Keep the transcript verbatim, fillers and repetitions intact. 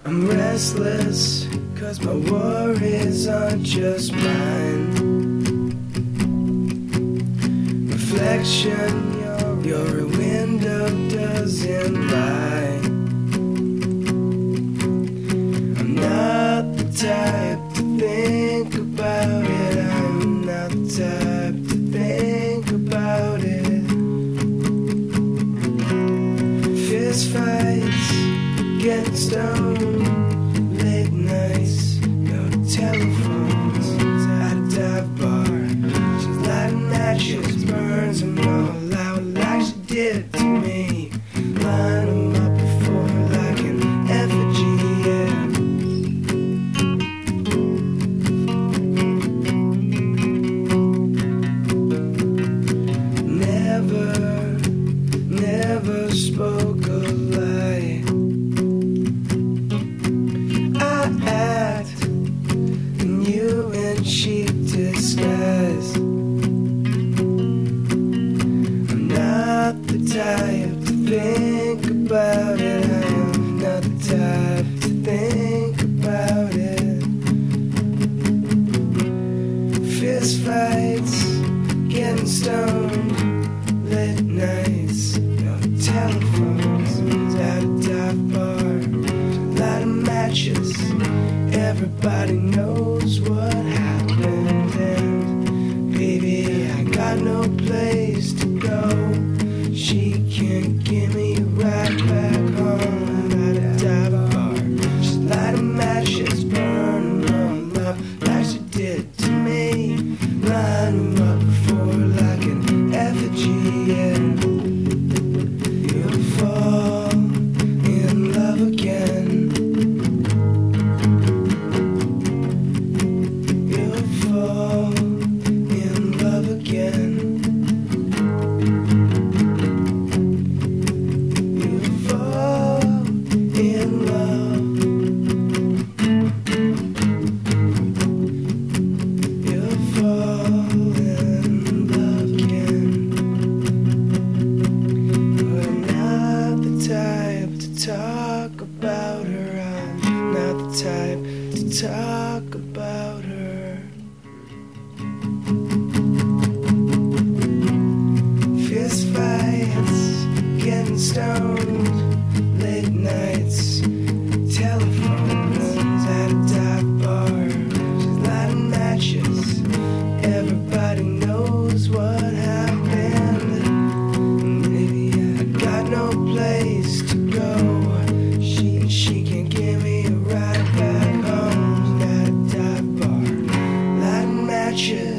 I'm restless, cause my worries aren't just mine. Reflection, you're, you're a window doesn't lie. I'm not the type to think about it. I'm not the type to think about it. Fist fights, getting stoned, late nights, no telephones, at a dive bar. She's lighting matches, burns them all out like she did to me. Line them up before like an effigy, yeah. Never, never spoke a lie. Act in you in cheap disguise. I'm not the type to think about it. I'm not the type to think about it. Fist fights, getting stoned, late nights, no telephones, at a dive bar, light of matches. Everybody knows what happened, and baby, I got no place to go. She can't get me right back home at a dive bar. She's lighting matches, burn them all up like she did to me. Line them up before like an effigy, yeah. You'll fall in love again. Fall in love again. You fall in love. You fall in love again. We're not the type to talk about her. I'm not the type to talk about her. Fist fights, getting stoned, late nights, telephones, at a dive bar. She's lighting matches, everybody knows what happened. Maybe I got no place to go. She, she can't give me a ride back home at a dive bar. Lighting matches.